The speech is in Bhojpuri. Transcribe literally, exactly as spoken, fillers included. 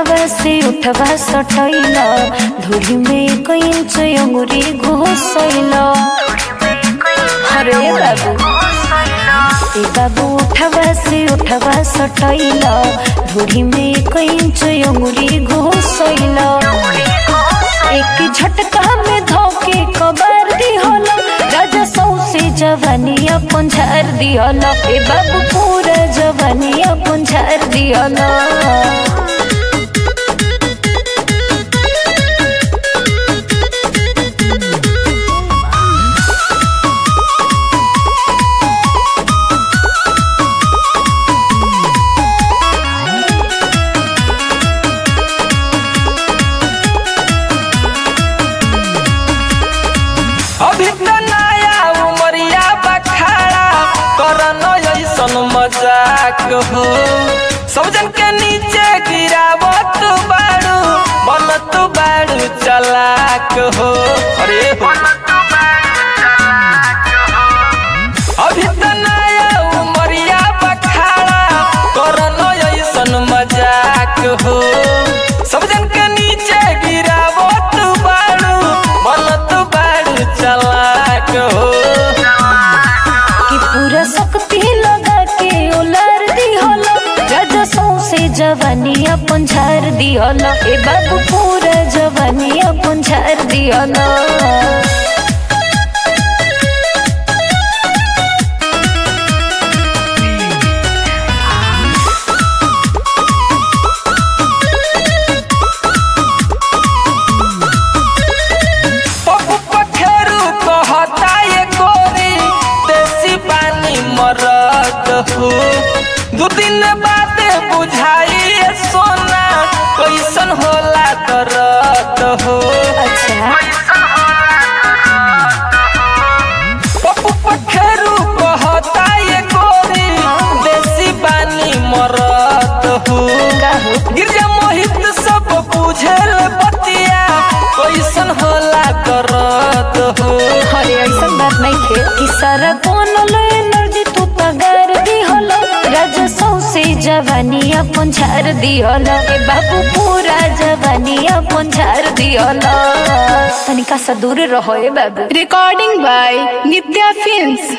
उठवा से उठवा सटैला धूली में एक इंच अंगुरी घुसैला। अरे बाबू ए बाबू उठवा से उठवा सटैला धूली में एक इंच अंगुरी घुसैला। एक झटका में धोके कबार दिहला राजा सौसे जवानी अपन झार दिहला। ए बाबू पूरा जवानी अपन झार दिहला। अभी तो नया उमरिया बखाड़ा करन ऐसन मजाक हो। सब जन के नीचे गिरावत बाड़ू बनत बाड़ू चलाक हो। अरे हो अभी तो नया उमरिया बखाड़ा करन ऐसन मजाक हो। सब जन के नीचे गिरावत बाड़ू बनत बाड़ू चलाक हो। कि पूरा शक्ति लगा के उलार दिहला राजा सौसे जवानी अपन झार दिहला। ए बाबू पूरा जवानी अपन झार दिहला। पप्पू पखेरू कहता ये गोरी देसी पानी मरद हो। दू दिन बाद बुझाई सोना कैसन होला दर्द हो। अच्छा पप्पू पखेरू कहता ये गोरी देसी पानी मरद हो। का हो गिरजा मोहित सब बुझल बतिया कैसन होला दर्द हो। अरे ऐसन बात नहीं थे कि सारा बनल एनर्जी तू तगार दिहला राजा सौसे जवानी अपन झार दिहला। ए बाबू पूरा जवानी अपन झार दिहला। तनिका सा दूर रहो ए बाबू। Recording by Nitya Films.